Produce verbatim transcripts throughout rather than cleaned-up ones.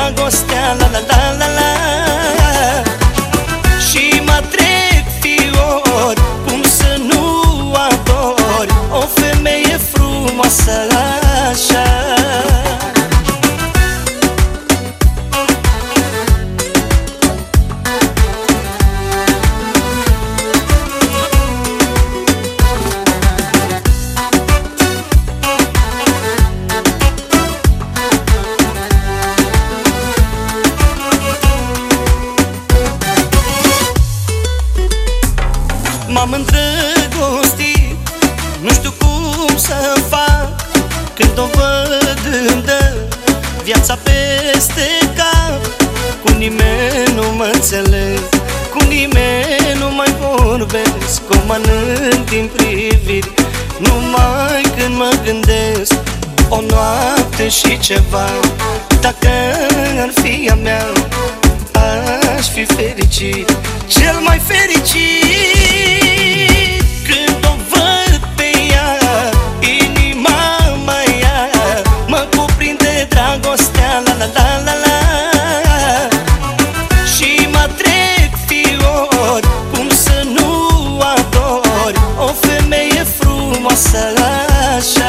dragostea, la la la la la. Și mă trec fior, cum să nu ador o femeie frumoasă așa. M-am îndrăgostit, nu știu cum să fac, când o văd îmi dă viața peste cap. Cu nimeni nu mă înțeleg, cu nimeni nu mai vorbesc, o mănânc din priviri, numai când mă gândesc. O noapte și ceva, dacă ar fi a mea, aș fi fericit, cel mai fericit. Când o văd pe ea, inima mă ia, mă cuprinde dragostea, la la la la la. Și mă trec fior, cum să nu ador o femeie frumoasă așa.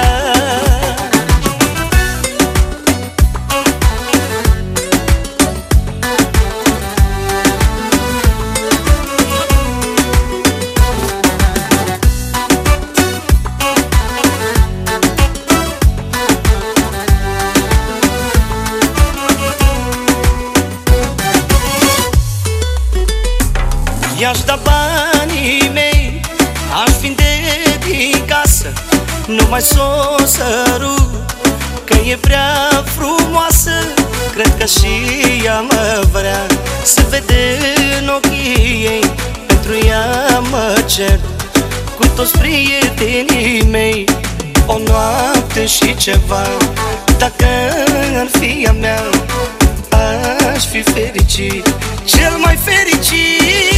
I-aș da banii mei, aș vinde din casă, numai s-o sărut, că e prea frumoasă. Cred că și ea mă vrea, se vede în ochii ei, pentru ea mă cer cu toți prietenii mei. O noapte și ceva, dacă ar fi a mea, aș fi fericit, cel mai fericit.